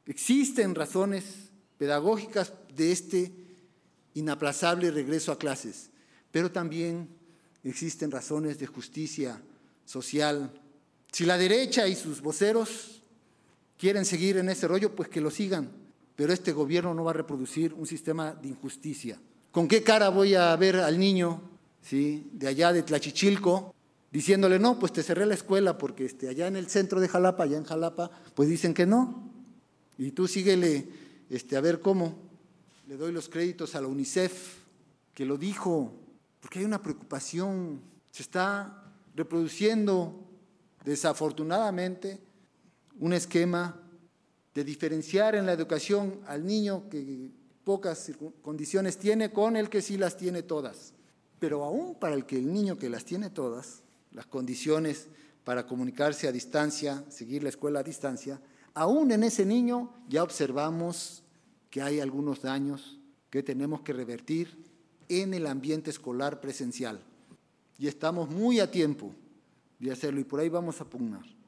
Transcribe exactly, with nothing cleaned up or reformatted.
Existen razones pedagógicas de este inaplazable regreso a clases, pero también existen razones de justicia social. Si la derecha y sus voceros quieren seguir en ese rollo, pues que lo sigan, pero este gobierno no va a reproducir un sistema de injusticia. ¿Con qué cara voy a ver al niño, ¿sí?, de allá de Tlachichilco, diciéndole, no, pues te cerré la escuela porque este, allá en el centro de Jalapa, allá en Jalapa, pues dicen que no? Y tú síguele este, a ver cómo. Le doy los créditos a la UNICEF, que lo dijo, porque hay una preocupación. Se está reproduciendo, desafortunadamente, un esquema de diferenciar en la educación al niño que pocas condiciones tiene con el que sí las tiene todas. Pero aún para el que el niño que las tiene todas, las condiciones para comunicarse a distancia, seguir la escuela a distancia, aún en ese niño ya observamos que hay algunos daños que tenemos que revertir en el ambiente escolar presencial. Y estamos muy a tiempo de hacerlo y por ahí vamos a pugnar.